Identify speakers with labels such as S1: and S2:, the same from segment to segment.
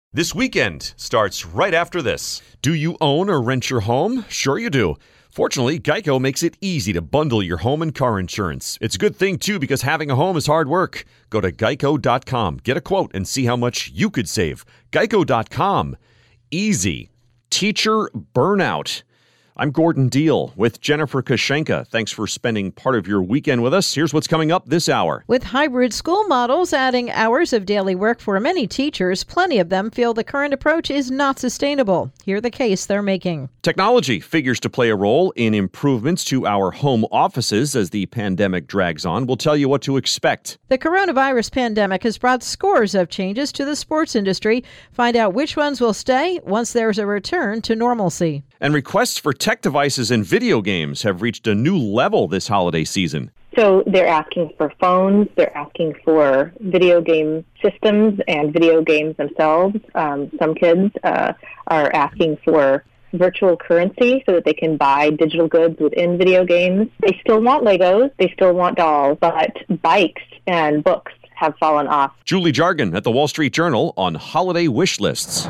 S1: This weekend starts right after this. Do you own or rent your home? Sure you do. Fortunately, Geico makes it easy to bundle your home and car insurance. It's a good thing, too, because having a home is hard work. Go to geico.com, get a quote, and see how much you could save. Geico.com. Easy. Teacher burnout. I'm Gordon Deal with Jennifer Kashenka. Thanks for spending part of your weekend with us. Here's what's coming up this hour.
S2: With hybrid school models adding hours of daily work for many teachers, plenty of them feel the current approach is not sustainable. Hear the case they're making.
S1: Technology figures to play a role in improvements to our home offices as the pandemic drags on. We'll tell you what to expect.
S2: The coronavirus pandemic has brought scores of changes to the sports industry. Find out which ones will stay once there's a return to normalcy.
S1: And requests for tech devices and video games have reached a new level this holiday season.
S3: So they're asking for phones, they're asking for video game systems and video games themselves. Some kids are asking for virtual currency so that they can buy digital goods within video games. They still want Legos, they still want dolls, but bikes and books have fallen off.
S1: Julie Jargon at the Wall Street Journal on holiday wish lists.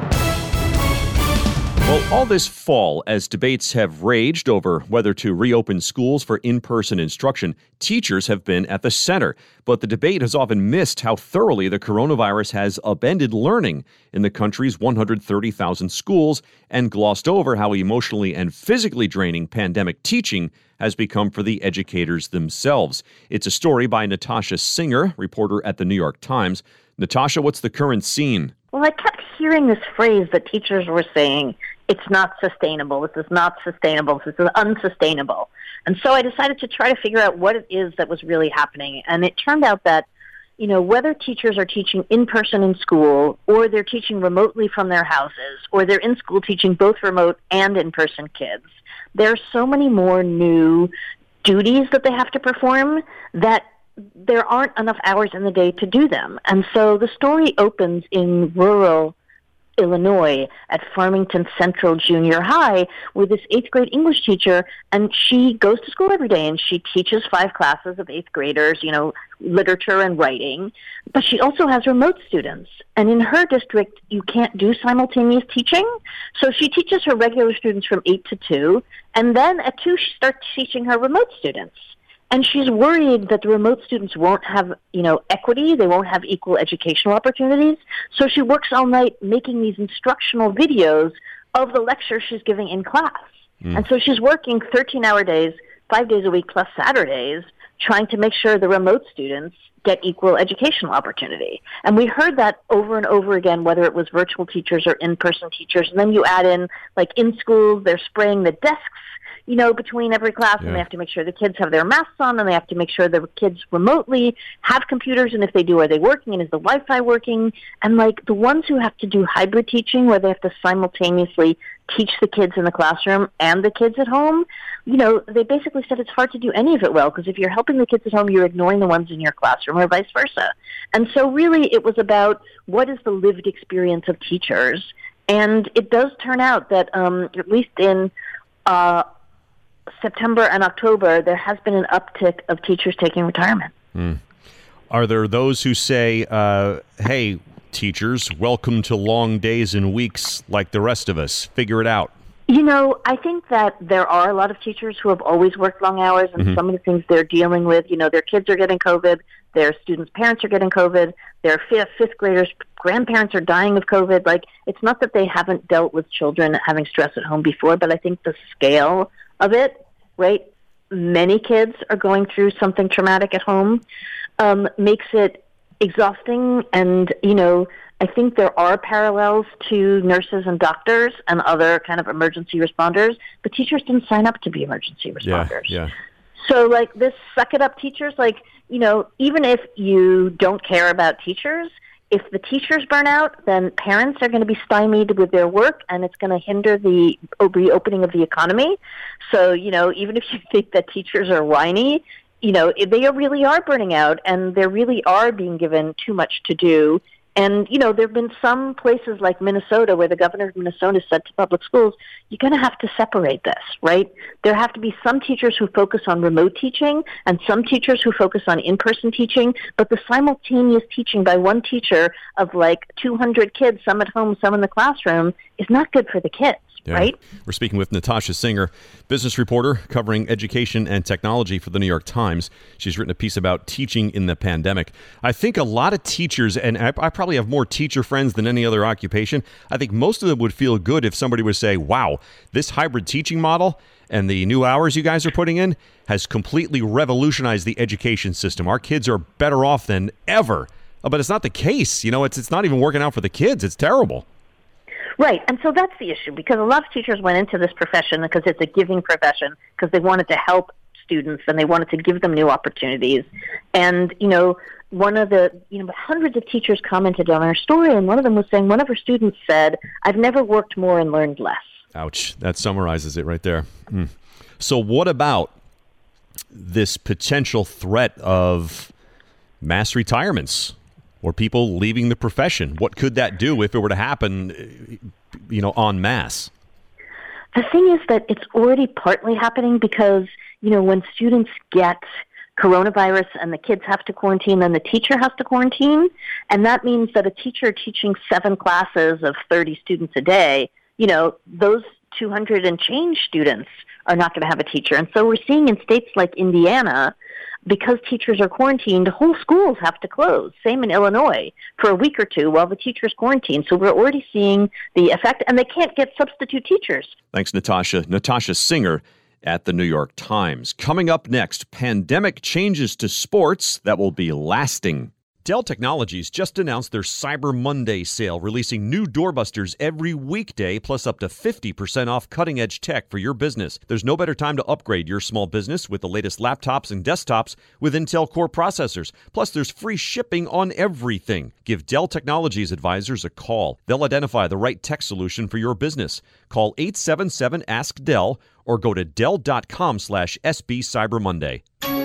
S1: Well, all this fall, as debates have raged over whether to reopen schools for in-person instruction, teachers have been at the center. But the debate has often missed how thoroughly the coronavirus has upended learning in the country's 130,000 schools and glossed over how emotionally and physically draining pandemic teaching has become for the educators themselves. It's a story by Natasha Singer, reporter at the New York Times. Natasha, what's the current scene?
S4: Well, I kept hearing this phrase that teachers were saying, it's not sustainable, this is not sustainable, this is unsustainable. And so I decided to try to figure out what it is that was really happening. And it turned out that, whether teachers are teaching in person in school, or they're teaching remotely from their houses, or they're in school teaching both remote and in-person kids, there are so many more new duties that they have to perform that there aren't enough hours in the day to do them. And so the story opens in rural Illinois at Farmington Central Junior High with this 8th grade English teacher, and she goes to school every day and she teaches 5 classes of 8th graders, literature and writing, but she also has remote students. And in her district, you can't do simultaneous teaching. So she teaches her regular students from 8 to 2, and then at 2 she starts teaching her remote students. And she's worried that the remote students won't have, equity. They won't have equal educational opportunities. So she works all night making these instructional videos of the lecture she's giving in class. And so she's working 13-hour days, 5 days a week plus Saturdays, trying to make sure the remote students get equal educational opportunity. And we heard that over and over again, whether it was virtual teachers or in-person teachers. And then you add in, like in schools, they're spraying the desks between every class, and they have to make sure the kids have their masks on, and they have to make sure the kids remotely have computers, and if they do, are they working, and is the Wi-Fi working? And the ones who have to do hybrid teaching, where they have to simultaneously teach the kids in the classroom and the kids at home, they basically said it's hard to do any of it well, because if you're helping the kids at home, you're ignoring the ones in your classroom, or vice versa. And so really it was about what is the lived experience of teachers, and it does turn out that at least in September and October, there has been an uptick of teachers taking retirement.
S1: Are there those who say, hey, teachers, welcome to long days and weeks like the rest of us. Figure it out.
S4: I think that there are a lot of teachers who have always worked long hours, and some of the things they're dealing with, their kids are getting COVID, their students' parents are getting COVID, their fifth graders' grandparents are dying of COVID. It's not that they haven't dealt with children having stress at home before, but I think the scale of it, right? Many kids are going through something traumatic at home, makes it exhausting. And, I think there are parallels to nurses and doctors and other kind of emergency responders, but teachers didn't sign up to be emergency responders.
S1: Yeah.
S4: So this suck it up teachers, even if you don't care about teachers, if the teachers burn out, then parents are going to be stymied with their work, and it's going to hinder the reopening of the economy. So, even if you think that teachers are whiny, they really are burning out, and they really are being given too much to do. And, there have been some places like Minnesota where the governor of Minnesota said to public schools, you're going to have to separate this, right? There have to be some teachers who focus on remote teaching and some teachers who focus on in-person teaching, but the simultaneous teaching by one teacher of like 200 kids, some at home, some in the classroom, is not good for the kids.
S1: Yeah.
S4: Right?
S1: We're speaking with Natasha Singer, business reporter covering education and technology for the New York Times. She's written a piece about teaching in the pandemic. I think a lot of teachers, and I probably have more teacher friends than any other occupation, I think most of them would feel good if somebody would say, wow, this hybrid teaching model and the new hours you guys are putting in has completely revolutionized the education system. Our kids are better off than ever. But it's not the case. It's not even working out for the kids. It's terrible.
S4: Right, and so that's the issue, because a lot of teachers went into this profession because it's a giving profession, because they wanted to help students and they wanted to give them new opportunities. And, one of the, hundreds of teachers commented on our story, and one of them was saying, one of her students said, I've never worked more and learned less.
S1: Ouch, that summarizes it right there. So what about this potential threat of mass retirements? Or people leaving the profession? What could that do if it were to happen, en masse?
S4: The thing is that it's already partly happening because, when students get coronavirus and the kids have to quarantine, then the teacher has to quarantine. And that means that a teacher teaching 7 classes of 30 students a day, those 200 and change students are not going to have a teacher. And so we're seeing in states like Indiana, because teachers are quarantined, whole schools have to close. Same in Illinois for a week or two while the teacher's quarantined. So we're already seeing the effect, and they can't get substitute teachers.
S1: Thanks, Natasha. Natasha Singer at the New York Times. Coming up next, pandemic changes to sports that will be lasting. Dell Technologies just announced their Cyber Monday sale, releasing new doorbusters every weekday, plus up to 50% off cutting-edge tech for your business. There's no better time to upgrade your small business with the latest laptops and desktops with Intel Core processors. Plus, there's free shipping on everything. Give Dell Technologies advisors a call. They'll identify the right tech solution for your business. Call 877-ASK-DELL or go to Dell.com/SB Cyber Monday.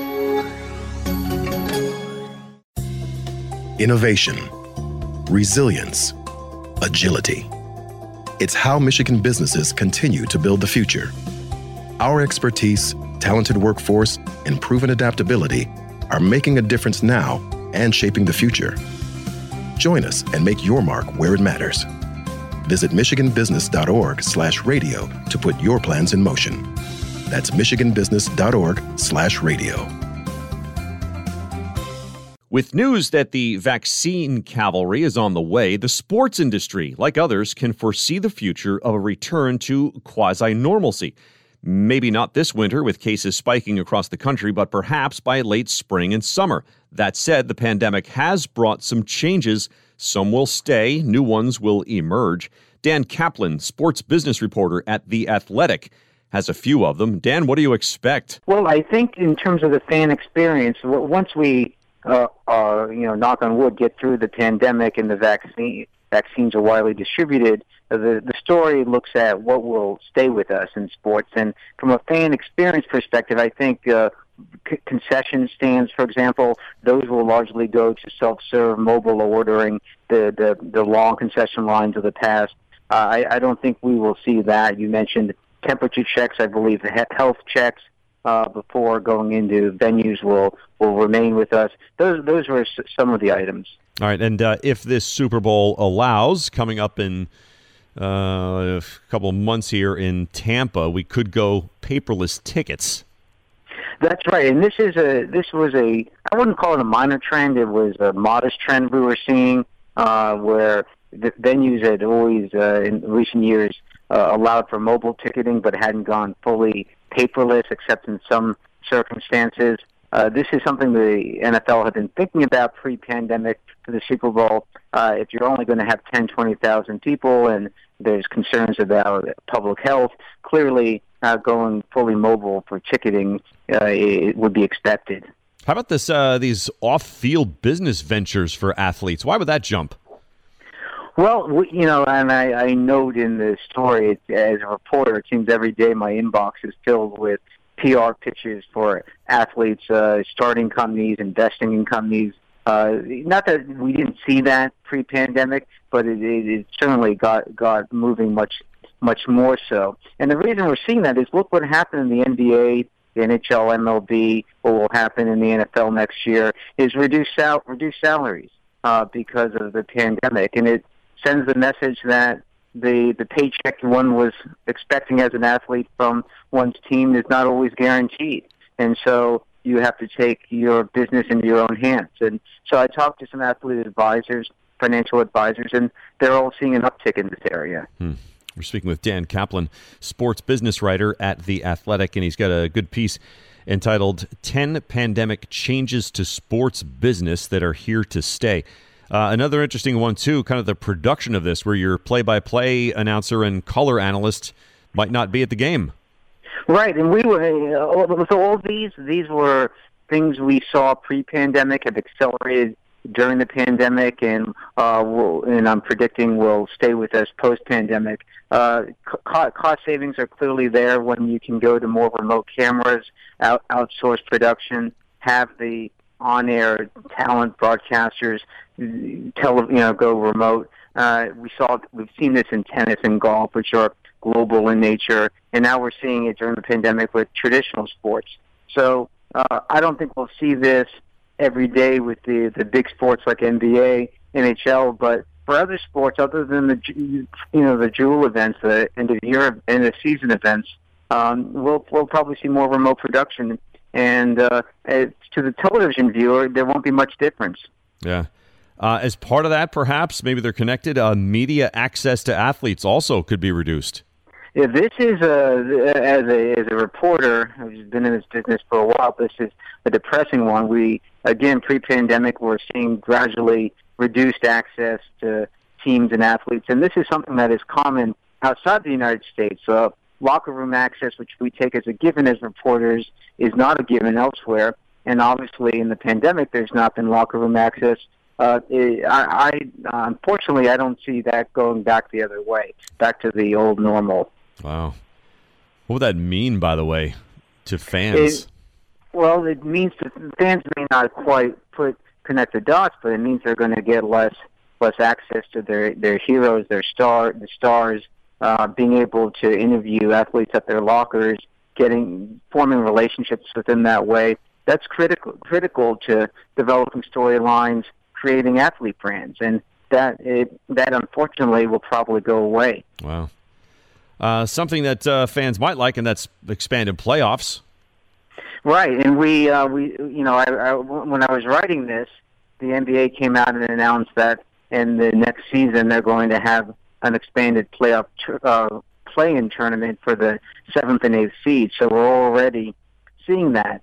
S5: Innovation, resilience, agility. It's how Michigan businesses continue to build the future. Our expertise, talented workforce, and proven adaptability are making a difference now and shaping the future. Join us and make your mark where it matters. Visit michiganbusiness.org/radio to put your plans in motion. That's michiganbusiness.org/radio.
S1: With news that the vaccine cavalry is on the way, the sports industry, like others, can foresee the future of a return to quasi-normalcy. Maybe not this winter with cases spiking across the country, but perhaps by late spring and summer. That said, the pandemic has brought some changes. Some will stay, new ones will emerge. Dan Kaplan, sports business reporter at The Athletic, has a few of them. Dan, what do you expect?
S6: Well, I think in terms of the fan experience, once we knock on wood, get through the pandemic and the vaccines are widely distributed, the story looks at what will stay with us in sports. And from a fan experience perspective, I think concession stands, for example, those will largely go to self-serve mobile ordering, the long concession lines of the past. I don't think we will see that. You mentioned temperature checks. I believe the health checks before going into venues will remain with us. Those were some of the items.
S1: All right, and if this Super Bowl allows, coming up in a couple of months here in Tampa, we could go paperless tickets.
S6: That's right, and this was a, I wouldn't call it a minor trend. It was a modest trend we were seeing, where the venues had always in recent years allowed for mobile ticketing, but hadn't gone fully paperless, except in some circumstances. This is something the NFL had been thinking about pre-pandemic for the Super Bowl. If you're only going to have 10, 20,000 people and there's concerns about public health, clearly going fully mobile for ticketing it would be expected.
S1: How about this? These off-field business ventures for athletes? Why would that jump?
S6: Well, and I note in the story, as a reporter, it seems every day my inbox is filled with PR pitches for athletes, starting companies, investing in companies. Not that we didn't see that pre-pandemic, but it certainly got moving much more so. And the reason we're seeing that is look what happened in the NBA, the NHL, MLB, what will happen in the NFL next year is reduced salaries because of the pandemic. And it sends the message that the paycheck one was expecting as an athlete from one's team is not always guaranteed. And so you have to take your business into your own hands. And so I talked to some athlete advisors, financial advisors, and they're all seeing an uptick in this area.
S1: We're speaking with Dan Kaplan, sports business writer at The Athletic, and he's got a good piece entitled 10 Pandemic Changes to Sports Business That Are Here to Stay. Another interesting one, too, kind of the production of this, where your play-by-play announcer and color analyst might not be at the game.
S6: Right, and we were, so all these were things we saw pre-pandemic, have accelerated during the pandemic, and I'm predicting will stay with us post-pandemic. Cost savings are clearly there when you can go to more remote cameras, outsource production, have the on-air talent broadcasters go remote. We've seen this in tennis and golf, which are global in nature, and now we're seeing it during the pandemic with traditional sports. So I don't think we'll see this every day with the big sports like NBA, NHL, but for other sports other than the jewel events, the end of year, end of season events, we'll probably see more remote production. And to the television viewer, there won't be much difference.
S1: Yeah. As part of that, perhaps, maybe they're connected, media access to athletes also could be reduced.
S6: Yeah, this is, as a reporter who's been in this business for a while, this is a depressing one. We, again, pre-pandemic, we're seeing gradually reduced access to teams and athletes. And this is something that is common outside the United States. Locker room access, which we take as a given as reporters, is not a given elsewhere. And obviously, in the pandemic, there's not been locker room access. Unfortunately, I don't see that going back the other way, back to the old normal.
S1: Wow. What would that mean, by the way, to fans?
S6: It means that fans may not quite connect the dots, but it means they're going to get less access to their heroes, the stars, being able to interview athletes at their lockers, forming relationships with them that way. That's critical to developing storylines, creating athlete brands, and that unfortunately will probably go away.
S1: Wow. Something that fans might like, and that's expanded playoffs.
S6: Right, and we when I was writing this, the NBA came out and announced that in the next season they're going to have an expanded playoff play-in tournament for the 7th and 8th seeds. So we're already seeing that.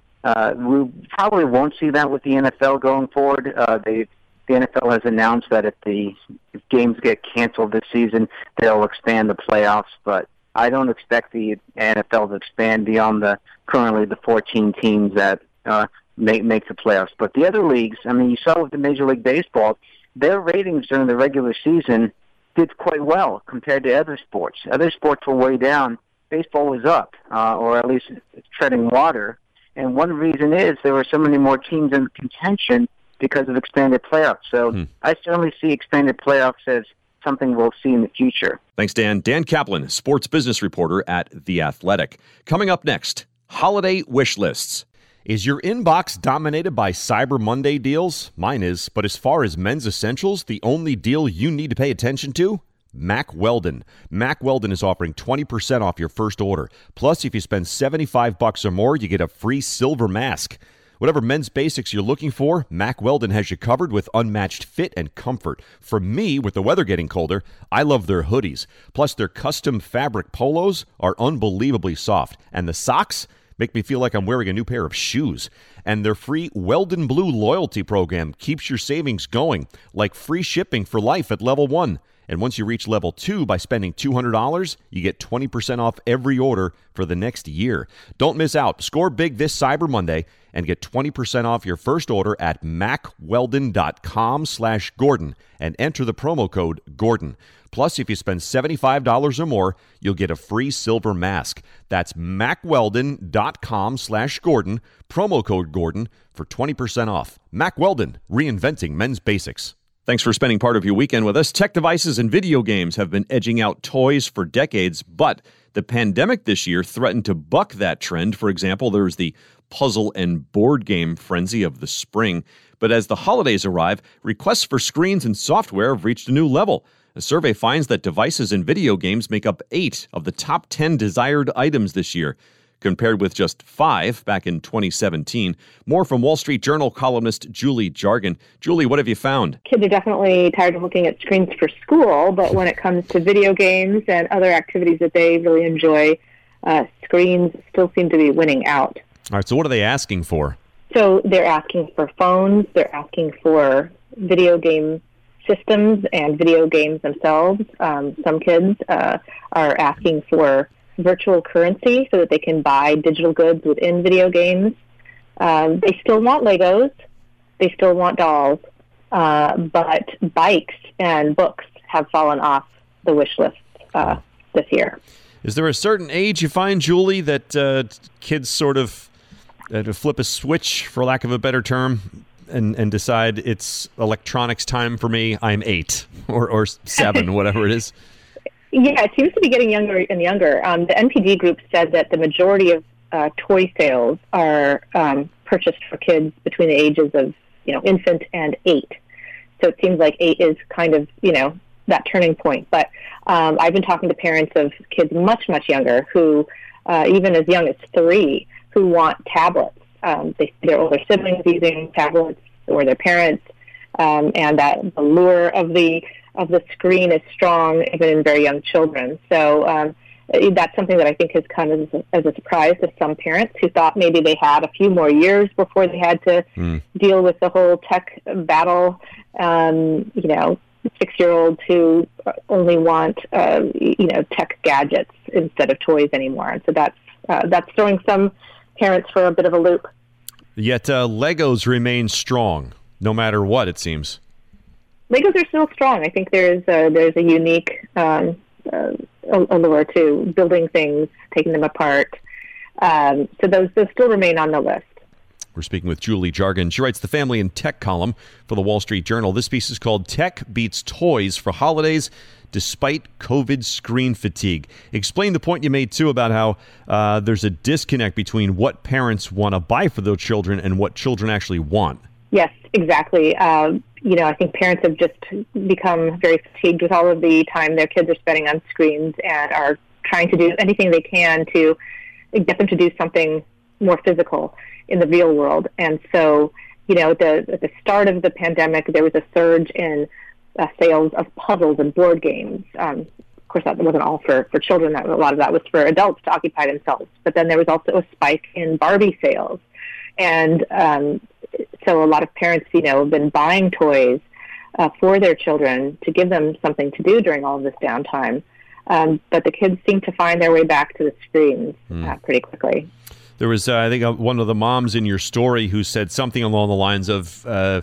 S6: We probably won't see that with the NFL going forward. The NFL has announced that if games get canceled this season, they'll expand the playoffs, but I don't expect the NFL to expand beyond currently the 14 teams that make the playoffs. But the other leagues, I mean, you saw with the Major League Baseball, their ratings during the regular season did quite well compared to other sports. Other sports were way down. Baseball was up, or at least treading water. And one reason is there were so many more teams in contention because of expanded playoffs. So I certainly see expanded playoffs as something we'll see in the future.
S1: Thanks, Dan. Dan Kaplan, sports business reporter at The Athletic. Coming up next, holiday wish lists. Is your inbox dominated by Cyber Monday deals? Mine is, but as far as men's essentials, the only deal you need to pay attention to? Mack Weldon. Mack Weldon is offering 20% off your first order. Plus, if you spend $75 or more, you get a free silver mask. Whatever men's basics you're looking for, Mack Weldon has you covered with unmatched fit and comfort. For me, with the weather getting colder, I love their hoodies. Plus, their custom fabric polos are unbelievably soft. And the socks make me feel like I'm wearing a new pair of shoes. And their free Weldon Blue loyalty program keeps your savings going, like free shipping for life at level 1. And once you reach level 2 by spending $200, you get 20% off every order for the next year. Don't miss out. Score big this Cyber Monday and get 20% off your first order at MackWeldon.com/Gordon and enter the promo code Gordon. Plus, if you spend $75 or more, you'll get a free silver mask. That's MackWeldon.com/Gordon, promo code Gordon for 20% off. Mack Weldon, reinventing men's basics. Thanks for spending part of your weekend with us. Tech devices and video games have been edging out toys for decades, but the pandemic this year threatened to buck that trend. For example, there was the puzzle and board game frenzy of the spring. But as the holidays arrive, requests for screens and software have reached a new level. A survey finds that devices and video games make up 8 of the top 10 desired items this year, compared with just 5 back in 2017. More from Wall Street Journal columnist Julie Jargon. Julie, what have you found?
S3: Kids are definitely tired of looking at screens for school, but when it comes to video games and other activities that they really enjoy, screens still seem to be winning out.
S1: All right, so what are they asking for?
S3: So they're asking for phones, they're asking for video game systems and video games themselves. Some kids are asking for virtual currency so that they can buy digital goods within video games. They still want Legos, they still want dolls, but bikes and books have fallen off the wish list this year.
S1: Is there a certain age you find, Julie, that kids sort of flip a switch, for lack of a better term, and decide it's electronics time for me? I'm 8 or 7, whatever it is.
S3: Yeah, it seems to be getting younger and younger. The NPD group said that the majority of toy sales are purchased for kids between the ages of, infant and 8. So it seems like 8 is kind of, that turning point. But I've been talking to parents of kids much, much younger who, even as young as 3, who want tablets. They see their older siblings using tablets or their parents, and that the lure of the screen is strong even in very young children. So that's something that I think has come as a surprise to some parents who thought maybe they had a few more years before they had to deal with the whole tech battle. 6-year-olds who only want tech gadgets instead of toys anymore, and so that's throwing some parents for a bit of a loop.
S1: Yet Legos remain strong, no matter what, it seems.
S3: Legos are still strong. I think there's a unique allure to building things, taking them apart. So those still remain on the list.
S1: We're speaking with Julie Jargon. She writes the Family and Tech column for the Wall Street Journal. This piece is called Tech Beats Toys for Holidays Despite COVID Screen Fatigue. Explain the point you made, too, about how there's a disconnect between what parents want to buy for their children and what children actually want.
S3: Yes, exactly. I think parents have just become very fatigued with all of the time their kids are spending on screens and are trying to do anything they can to get them to do something more physical in the real world. And so, at the start of the pandemic, there was a surge in sales of puzzles and board games. Of course, that wasn't all for children. A lot of that was for adults to occupy themselves. But then there was also a spike in Barbie sales. And so a lot of parents, have been buying toys for their children to give them something to do during all of this downtime. But the kids seem to find their way back to the screens pretty quickly.
S1: There was, I think, one of the moms in your story who said something along the lines of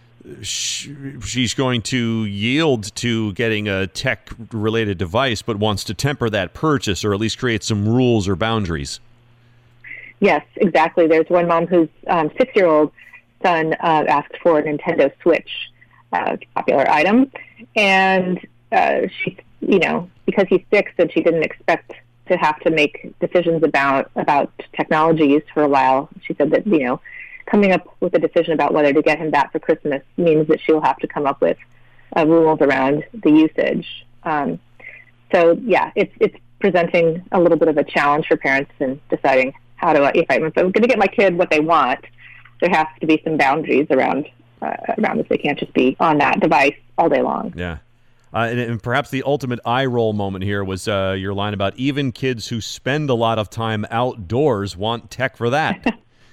S1: she's going to yield to getting a tech-related device, but wants to temper that purchase or at least create some rules or boundaries.
S3: Yes, exactly. There's one mom whose 6-year-old son asked for a Nintendo Switch, popular item, and she, because he's 6 and she didn't expect to have to make decisions about technology use for a while. She said that, coming up with a decision about whether to get him that for Christmas means that she'll have to come up with rules around the usage. It's presenting a little bit of a challenge for parents in deciding if I'm going to get my kid what they want, there has to be some boundaries around this. They can't just be on that device all day long.
S1: Yeah. And perhaps the ultimate eye roll moment here was your line about even kids who spend a lot of time outdoors want tech for that.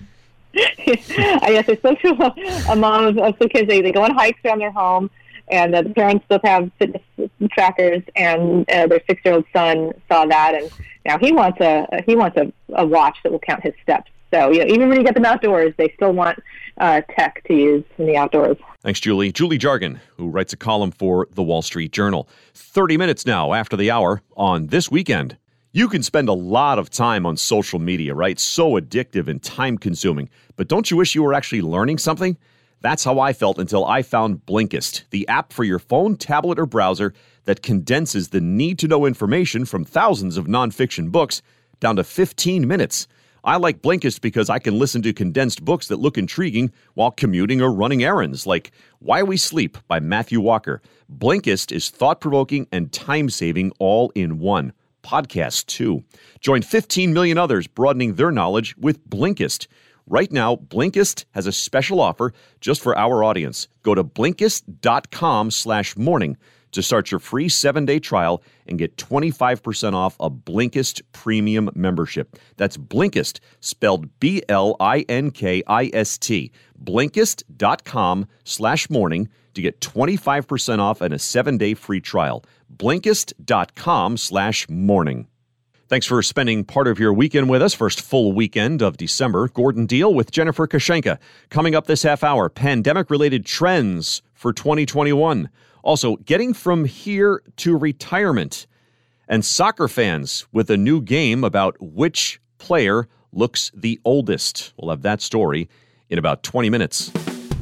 S3: Yes, it's so true. A mom of some kids, they go on hikes around their home, and the parents both have fitness trackers, and their 6-year-old son saw that, and now he wants a watch that will count his steps. So even when you get them outdoors, they still want tech to use in the outdoors.
S1: Thanks, Julie. Julie Jargon, who writes a column for The Wall Street Journal. 30 minutes now after the hour on This Weekend. You can spend a lot of time on social media, right? So addictive and time-consuming. But don't you wish you were actually learning something? That's how I felt until I found Blinkist, the app for your phone, tablet, or browser that condenses the need-to-know information from thousands of nonfiction books down to 15 minutes. I like Blinkist because I can listen to condensed books that look intriguing while commuting or running errands, like Why We Sleep by Matthew Walker. Blinkist is thought-provoking and time-saving all in one. Podcasts, too. Join 15 million others broadening their knowledge with Blinkist. Right now, Blinkist has a special offer just for our audience. Go to Blinkist.com/morning to start your free 7-day trial and get 25% off a Blinkist premium membership. That's Blinkist, spelled Blinkist. Blinkist.com/morning to get 25% off and a 7-day free trial. Blinkist.com/morning. Thanks for spending part of your weekend with us. First full weekend of December. Gordon Deal with Jennifer Kashenka. Coming up this half hour, pandemic-related trends for 2021. Also, getting from here to retirement. And soccer fans with a new game about which player looks the oldest. We'll have that story in about 20 minutes.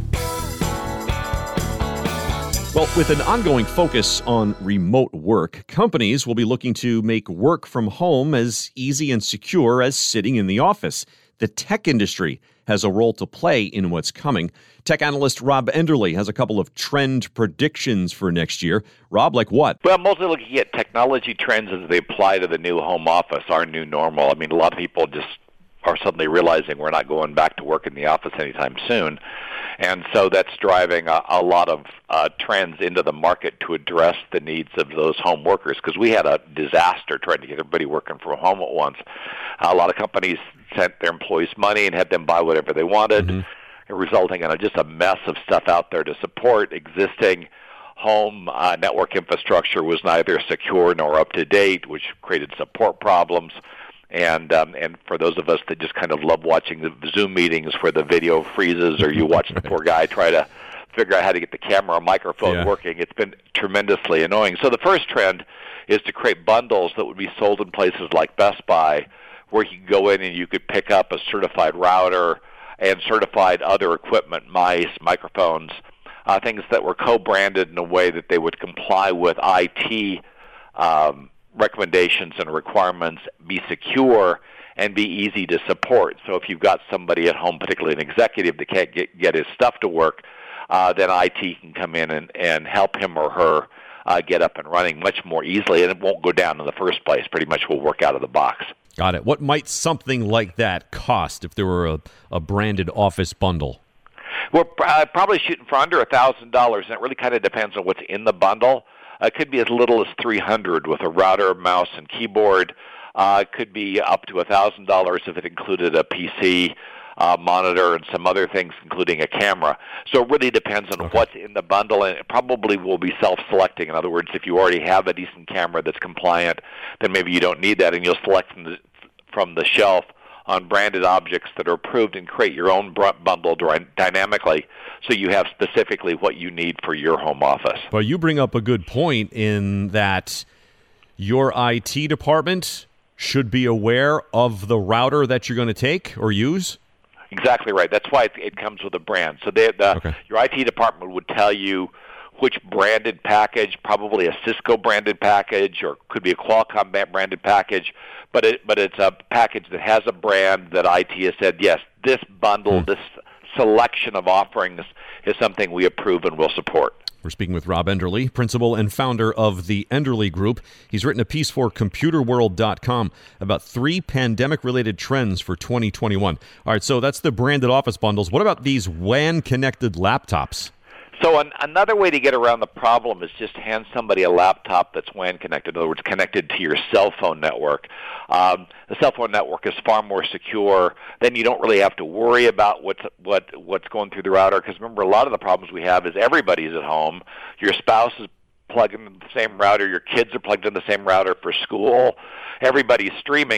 S1: Well, with an ongoing focus on remote work, companies will be looking to make work from home as easy and secure as sitting in the office. The tech industry has a role to play in what's coming. Tech analyst Rob Enderle has a couple of trend predictions for next year. Rob, like what?
S7: Well, mostly looking at technology trends as they apply to the new home office, our new normal. I mean, a lot of people just are suddenly realizing we're not going back to work in the office anytime soon. And so that's driving a lot of trends into the market to address the needs of those home workers, because we had a disaster trying to get everybody working from home at once. A lot of companies sent their employees money and had them buy whatever they wanted, resulting in just a mess of stuff out there to support. Existing home network infrastructure was neither secure nor up to date, which created support problems. And for those of us that just kind of love watching the Zoom meetings where the video freezes, or you watch the poor guy try to figure out how to get the camera or microphone working, it's been tremendously annoying. So the first trend is to create bundles that would be sold in places like Best Buy, where you could go in and you could pick up a certified router and certified other equipment, mice, microphones, things that were co-branded in a way that they would comply with IT recommendations and requirements, be secure, and be easy to support. So if you've got somebody at home, particularly an executive, that can't get his stuff to work, then IT can come in and help him or her get up and running much more easily, and it won't go down in the first place. Pretty much will work out of the box.
S1: Got it. What might something like that cost if there were a branded office bundle?
S7: We're probably shooting for under $1,000, and it really kind of depends on what's in the bundle. It could be as little as $300 with a router, mouse, and keyboard. It could be up to $1,000 if it included a PC, monitor, and some other things, including a camera. So it really depends on what's in the bundle, and it probably will be self-selecting. In other words, if you already have a decent camera that's compliant, then maybe you don't need that, and you'll select from the shelf on branded objects that are approved and create your own bundle dynamically, so you have specifically what you need for your home office.
S1: Well, you bring up a good point in that your IT department should be aware of the router that you're going to take or use?
S7: Exactly right. That's why it comes with a brand. So your IT department would tell you which branded package, probably a Cisco branded package, or could be a Qualcomm branded package, but it's a package that has a brand that IT has said, yes, this bundle, this selection of offerings is something we approve and will support.
S1: We're speaking with Rob Enderle, principal and founder of the Enderle Group. He's written a piece for ComputerWorld.com about 3 pandemic-related trends for 2021. All right, so that's the branded office bundles. What about these WAN-connected laptops?
S7: So another way to get around the problem is just hand somebody a laptop that's WAN connected, in other words, connected to your cell phone network. The cell phone network is far more secure. Then you don't really have to worry about what's going through the router, because remember, a lot of the problems we have is everybody's at home. Your spouse is plugged into the same router. Your kids are plugged in the same router for school. Everybody's streaming.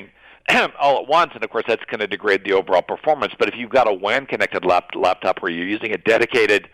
S7: all at once, and of course that's going to degrade the overall performance. But if you've got a WAN-connected laptop where you're using a dedicated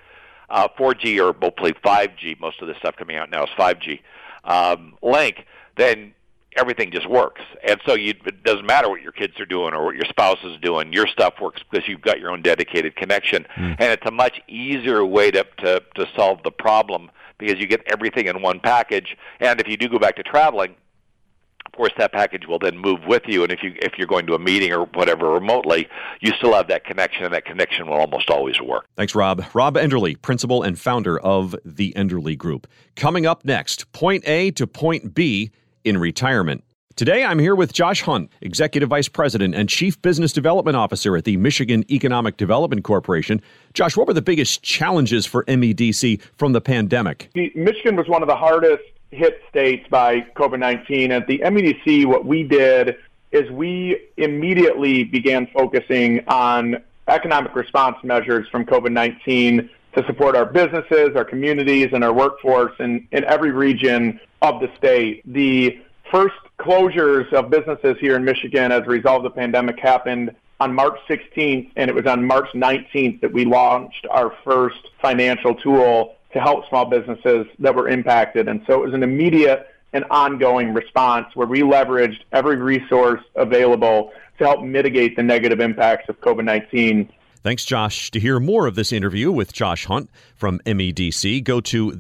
S7: 4G or hopefully 5G, most of the stuff coming out now is 5G link, then everything just works. And so it doesn't matter what your kids are doing or what your spouse is doing. Your stuff works because you've got your own dedicated connection. And it's a much easier way to solve the problem because you get everything in one package. And if you do go back to traveling, of course, that package will then move with you, and if you're going to a meeting or whatever remotely, you still have that connection, and that connection will almost always work.
S1: Thanks, Rob. Rob Enderle, principal and founder of the Enderle Group. Coming up next, point A to point B in retirement. Today, I'm here with Josh Hunt, Executive Vice President and Chief Business Development Officer at the Michigan Economic Development Corporation. Josh, what were the biggest challenges for MEDC from the pandemic?
S8: Michigan was one of the hardest hit states by COVID-19. At the MEDC, what we did is we immediately began focusing on economic response measures from COVID-19 to support our businesses, our communities, and our workforce in every region of the state. The first closures of businesses here in Michigan as a result of the pandemic happened on March 16th, and it was on March 19th that we launched our first financial tool to help small businesses that were impacted. And so it was an immediate and ongoing response where we leveraged every resource available to help mitigate the negative impacts of COVID-19.
S1: Thanks, Josh. To hear more of this interview with Josh Hunt from MEDC, go to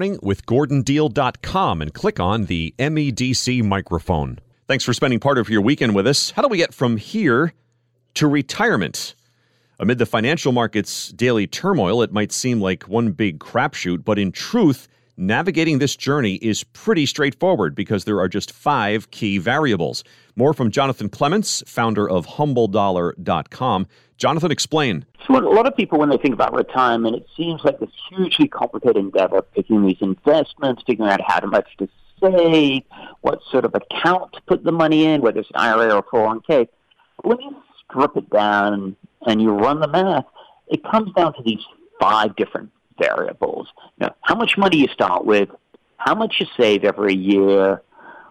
S1: thismorningwithgordondeal.com and click on the MEDC microphone. Thanks for spending part of your weekend with us. How do we get from here to retirement? Amid the financial market's daily turmoil, it might seem like one big crapshoot, but in truth, navigating this journey is pretty straightforward because there are just 5 key variables. More from Jonathan Clements, founder of HumbleDollar.com. Jonathan, explain.
S9: So a lot of people, when they think about retirement, it seems like this hugely complicated endeavor, picking these investments, figuring out how much to save, what sort of account to put the money in, whether it's an IRA or 401k. But when you strip it down and you run the math, it comes down to these 5 different variables. You know, how much money you start with, how much you save every year,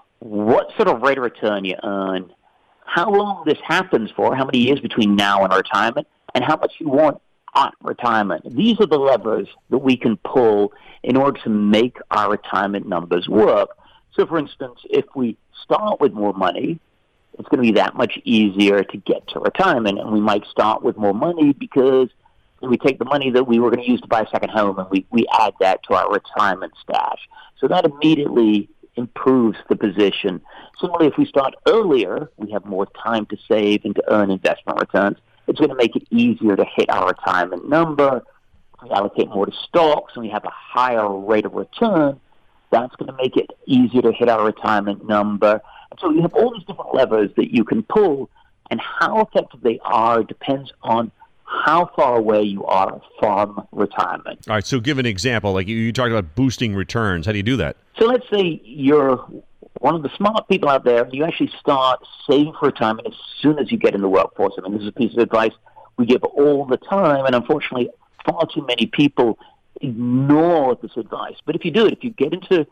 S9: what sort of rate of return you earn, how long this happens for, how many years between now and retirement, and how much you want at retirement. These are the levers that we can pull in order to make our retirement numbers work. So, for instance, if we start with more money, it's going to be that much easier to get to retirement. And we might start with more money because we take the money that we were going to use to buy a second home and we add that to our retirement stash. So that immediately improves the position. Similarly, if we start earlier, we have more time to save and to earn investment returns. It's going to make it easier to hit our retirement number. If we allocate more to stocks and we have a higher rate of return, that's going to make it easier to hit our retirement number. And so you have all these different levers that you can pull, and how effective they are depends on how far away you are from retirement.
S1: All right, so give an example. Like you talked about boosting returns. How do you do that?
S9: So let's say you're one of the smart people out there, and you actually start saving for retirement as soon as you get in the workforce. I mean, this is a piece of advice we give all the time, and unfortunately, far too many people ignore this advice. But if you do it, if you get into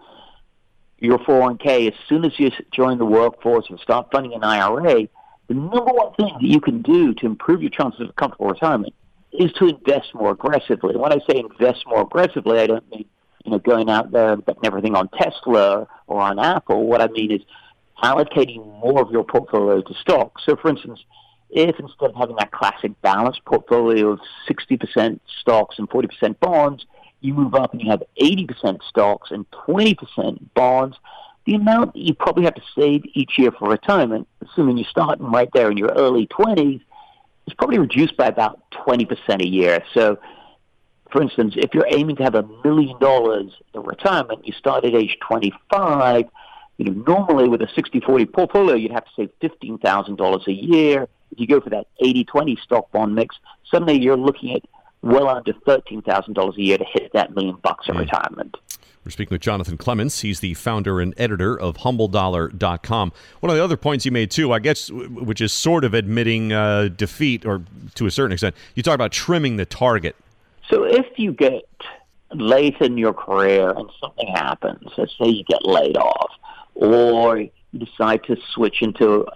S9: your 401k as soon as you join the workforce and start funding an IRA, the number one thing that you can do to improve your chances of a comfortable retirement is to invest more aggressively. When I say invest more aggressively, I don't mean going out there and betting everything on Tesla or on Apple. What I mean is allocating more of your portfolio to stocks. So, for instance, if instead of having that classic balanced portfolio of 60% stocks and 40% bonds, you move up and you have 80% stocks and 20% bonds, the amount that you probably have to save each year for retirement, assuming you're starting right there in your early 20s, is probably reduced by about 20% a year. So, for instance, if you're aiming to have $1 million in retirement, you start at age 25, normally with a 60-40 portfolio, you'd have to save $15,000 a year. If you go for that 80-20 stock bond mix, suddenly you're looking at well under $13,000 a year to hit that $1 million in retirement.
S1: We're speaking with Jonathan Clements. He's the founder and editor of HumbleDollar.com. One of the other points you made, too, I guess, which is sort of admitting defeat, or to a certain extent, you talk about trimming the target.
S9: So if you get late in your career and something happens, let's say you get laid off, or you decide to switch into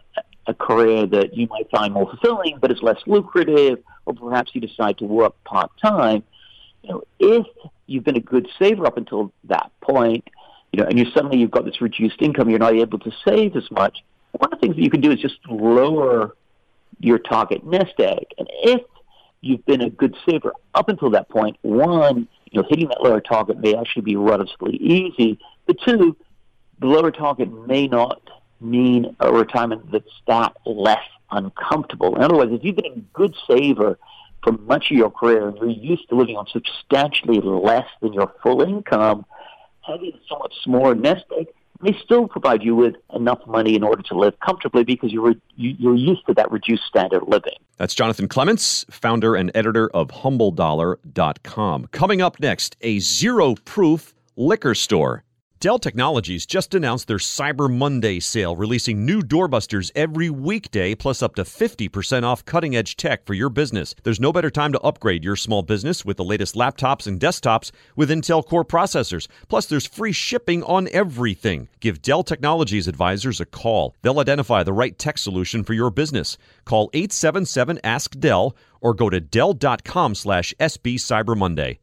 S9: a career that you might find more fulfilling, but is less lucrative, or perhaps you decide to work part-time, if you've been a good saver up until that point, and you've got this reduced income, you're not able to save as much, one of the things that you can do is just lower your target nest egg. And if you've been a good saver up until that point, one, hitting that lower target may actually be relatively easy, but two, the lower target may not mean a retirement that's that less uncomfortable. In other words, if you've been a good saver for much of your career and you're used to living on substantially less than your full income, having a somewhat smaller nest egg may still provide you with enough money in order to live comfortably because you're used to that reduced standard of living.
S1: That's Jonathan Clements, founder and editor of HumbleDollar.com. Coming up next, a zero-proof liquor store. Dell Technologies just announced their Cyber Monday sale, releasing new doorbusters every weekday, plus up to 50% off cutting-edge tech for your business. There's no better time to upgrade your small business with the latest laptops and desktops with Intel Core processors. Plus, there's free shipping on everything. Give Dell Technologies advisors a call. They'll identify the right tech solution for your business. Call 877-ASK-DELL or go to Dell.com/SB Cyber Monday.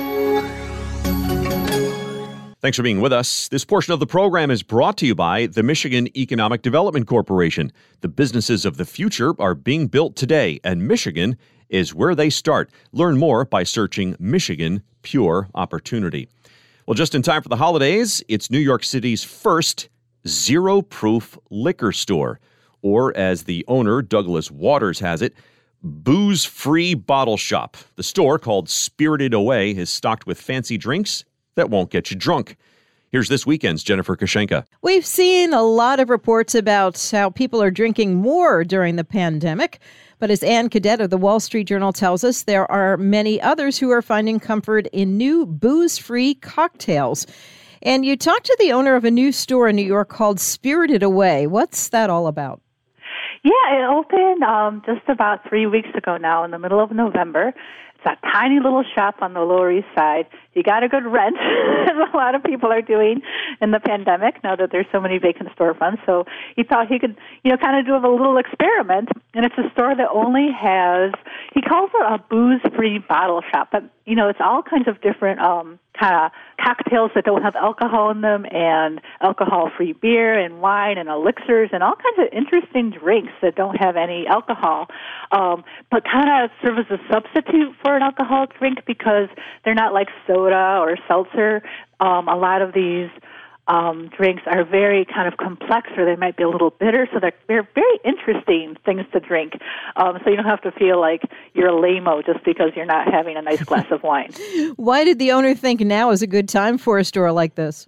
S1: Thanks for being with us. This portion of the program is brought to you by the Michigan Economic Development Corporation. The businesses of the future are being built today, and Michigan is where they start. Learn more by searching Michigan Pure Opportunity. Well, just in time for the holidays, it's New York City's first zero-proof liquor store, or as the owner, Douglas Waters, has it, booze-free bottle shop. The store, called Spirited Away, is stocked with fancy drinks that won't get you drunk. Here's this weekend's Jennifer Kashenka.
S2: We've seen a lot of reports about how people are drinking more during the pandemic. But as Ann Cadet of the Wall Street Journal tells us, there are many others who are finding comfort in new booze-free cocktails. And you talked to the owner of a new store in New York called Spirited Away. What's that all about?
S10: Yeah, it opened just about 3 weeks ago now in the middle of November. It's a tiny little shop on the Lower East Side. You got a good rent, as a lot of people are doing in the pandemic, now that there's so many vacant storefronts. So he thought he could, kind of do a little experiment. And it's a store that only has, he calls it a booze-free bottle shop. But, it's all kinds of different kind of cocktails that don't have alcohol in them, and alcohol-free beer and wine and elixirs and all kinds of interesting drinks that don't have any alcohol, but kind of serve as a substitute for an alcoholic drink because they're not like soda or seltzer. A lot of these drinks are very kind of complex, or they might be a little bitter, so they're very interesting things to drink. So you don't have to feel like you're a lame-o just because you're not having a nice glass of wine.
S2: Why did the owner think now is a good time for a store like this?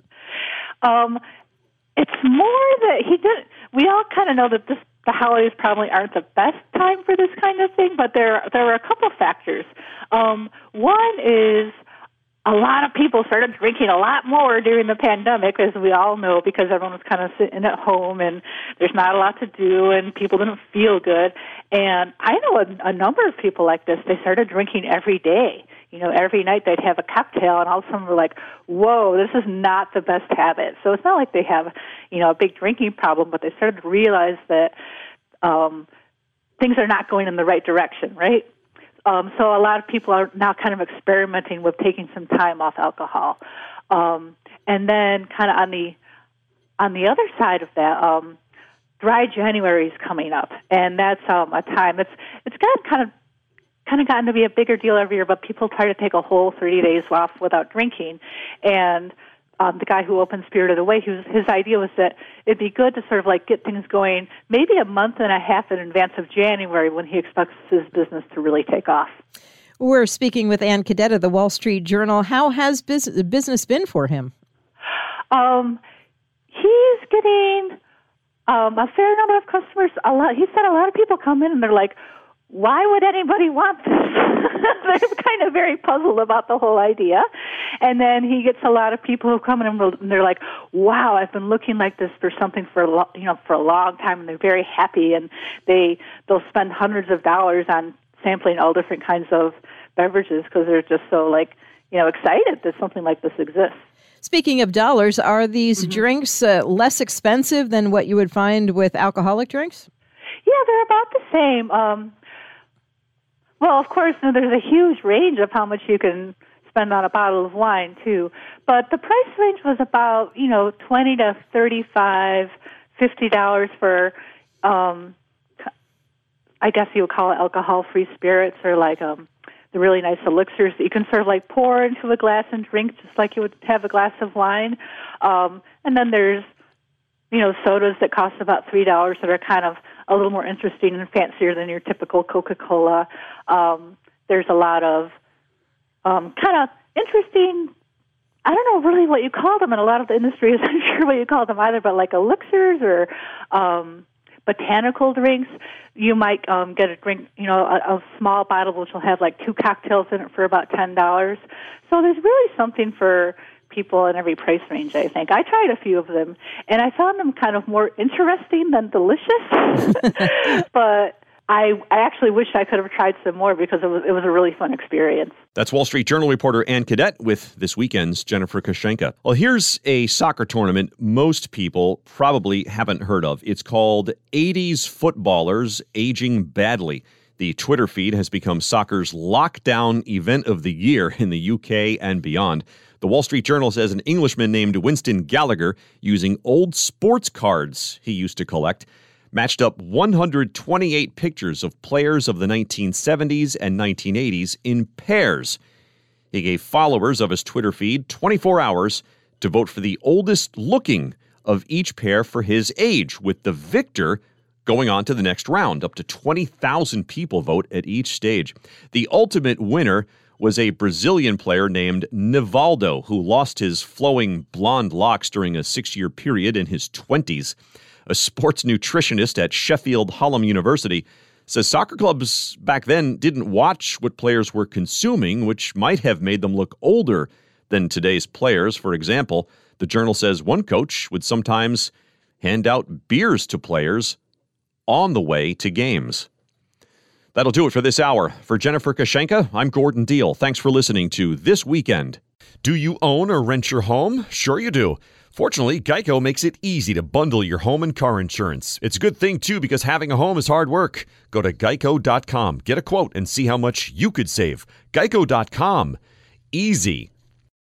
S10: It's more that he did. We all kind of know that the holidays probably aren't the best time for this kind of thing, but there are a couple of factors. One is a lot of people started drinking a lot more during the pandemic, as we all know, because everyone was kind of sitting at home and there's not a lot to do and people didn't feel good. And I know a number of people like this. They started drinking every day. Every night they'd have a cocktail, and all of a sudden we're like, whoa, this is not the best habit. So it's not like they have, a big drinking problem, but they started to realize that things are not going in the right direction, right? So a lot of people are now kind of experimenting with taking some time off alcohol. And then kind of on the other side of that, Dry January is coming up, and that's a time. It's kind of gotten to be a bigger deal every year, but people try to take a whole 30 days off without drinking. And the guy who opened Spirited Away, his idea was that it'd be good to sort of like get things going maybe a month and a half in advance of January when he expects his business to really take off.
S2: We're speaking with Ann Cadet of the Wall Street Journal. How has business been for him?
S10: He's getting a fair number of customers. He said a lot of people come in and they're like, why would anybody want this? They're kind of very puzzled about the whole idea. And then he gets a lot of people who come in and they're like, wow, I've been looking like this for something for a long time, and they're very happy, and they'll spend hundreds of dollars on sampling all different kinds of beverages because they're just so excited that something like this exists.
S2: Speaking of dollars, are these drinks less expensive than what you would find with alcoholic drinks?
S10: Yeah, they're about the same. Well, of course, there's a huge range of how much you can spend on a bottle of wine, too. But the price range was about, $20 to $35, $50 for, I guess you would call it alcohol-free spirits, or like the really nice elixirs that you can sort of like pour into a glass and drink just like you would have a glass of wine. And then there's, sodas that cost about $3 that are kind of a little more interesting and fancier than your typical Coca-Cola. There's a lot of kind of interesting, I don't know really what you call them, and a lot of the industry isn't sure what you call them either, but like elixirs or botanical drinks. You might get a drink, a small bottle which will have like 2 cocktails in it for about $10. So there's really something for people in every price range, I think. I tried a few of them, and I found them kind of more interesting than delicious. But I actually wish I could have tried some more because it was a really fun experience.
S1: That's Wall Street Journal reporter Ann Cadet with this weekend's Jennifer Kushenka. Well, here's a soccer tournament most people probably haven't heard of. It's called 80s Footballers Aging Badly. The Twitter feed has become soccer's lockdown event of the year in the UK and beyond. The Wall Street Journal says an Englishman named Winston Gallagher, using old sports cards he used to collect, matched up 128 pictures of players of the 1970s and 1980s in pairs. He gave followers of his Twitter feed 24 hours to vote for the oldest looking of each pair for his age, with the victor going on to the next round. Up to 20,000 people vote at each stage. The ultimate winner was a Brazilian player named Nivaldo, who lost his flowing blonde locks during a 6-year period in his 20s. A sports nutritionist at Sheffield Hallam University says soccer clubs back then didn't watch what players were consuming, which might have made them look older than today's players. For example, the Journal says one coach would sometimes hand out beers to players on the way to games. That'll do it for this hour. For Jennifer Kushenka, I'm Gordon Deal. Thanks for listening to This Weekend. Do you own or rent your home? Sure you do. Fortunately, Geico makes it easy to bundle your home and car insurance. It's a good thing, too, because having a home is hard work. Go to geico.com, get a quote, and see how much you could save. Geico.com. Easy.